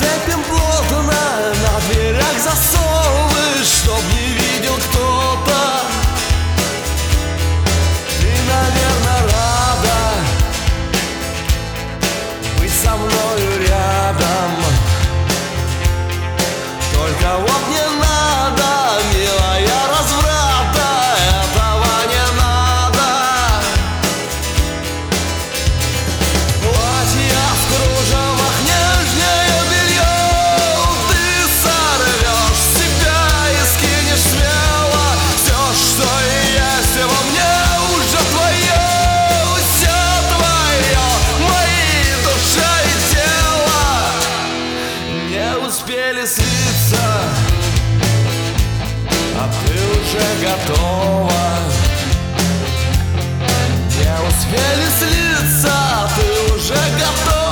Зацепим плотно, на дверях засовы, чтоб не видел кто-то. Ты, наверное, рада быть со мною рядом. Только вот не надо, милая, разврата, этого не надо. Платья в кружевах, нежнее белье ты сорвешь с себя и скинешь смело. Все, что есть во мне, уже твое, все твое, мои душа и тело не успели слиться, а ты уже готова. Не успели слиться, а ты уже готова.